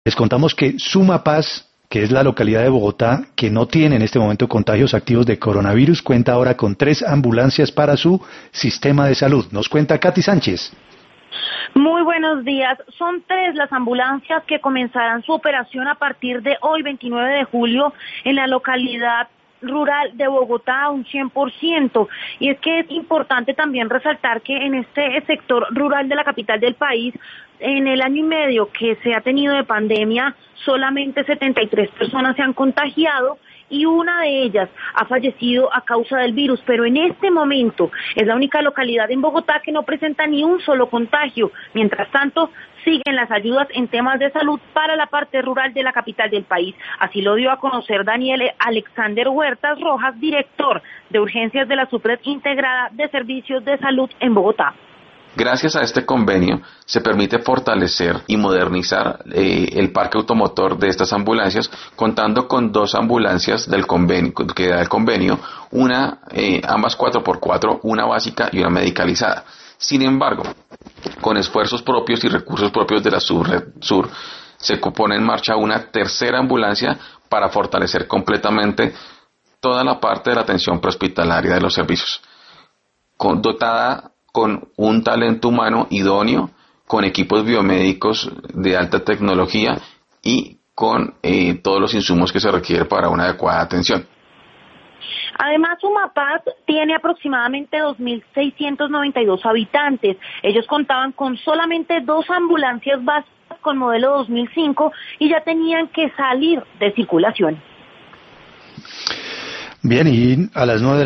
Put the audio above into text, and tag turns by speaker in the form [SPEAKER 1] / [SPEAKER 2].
[SPEAKER 1] Les contamos que Sumapaz, que es la localidad de Bogotá que no tiene en este momento contagios activos de coronavirus, cuenta ahora con 3 ambulancias para su sistema de salud. Nos cuenta Katy Sánchez.
[SPEAKER 2] Muy buenos días. Son 3 las ambulancias que comenzarán su operación a partir de hoy, 29 de julio, en la localidad rural de Bogotá un 100%. Y es que es importante también resaltar que en este sector rural de la capital del país, en el año y medio que se ha tenido de pandemia, solamente 73 personas se han contagiado y una de ellas ha fallecido a causa del virus, pero en este momento es la única localidad en Bogotá que no presenta ni un solo contagio. Mientras tanto, siguen las ayudas en temas de salud para la parte rural de la capital del país. Así lo dio a conocer Daniel Alexander Huertas Rojas, director de urgencias de la Supred Integrada de Servicios de Salud en Bogotá.
[SPEAKER 3] Gracias a este convenio se permite fortalecer y modernizar el parque automotor de estas ambulancias, contando con 2 ambulancias del convenio, que da el convenio, ambas 4x4, una básica y una medicalizada. Sin embargo, con esfuerzos propios y recursos propios de la Subred Sur, se pone en marcha una tercera ambulancia para fortalecer completamente toda la parte de la atención prehospitalaria de los servicios, dotada con un talento humano idóneo, con equipos biomédicos de alta tecnología y con todos los insumos que se requieren para una adecuada atención.
[SPEAKER 2] Además, Sumapaz tiene aproximadamente 2.692 habitantes. Ellos contaban con solamente 2 ambulancias básicas con modelo 2005 y ya tenían que salir de circulación.
[SPEAKER 1] Bien, y a las 9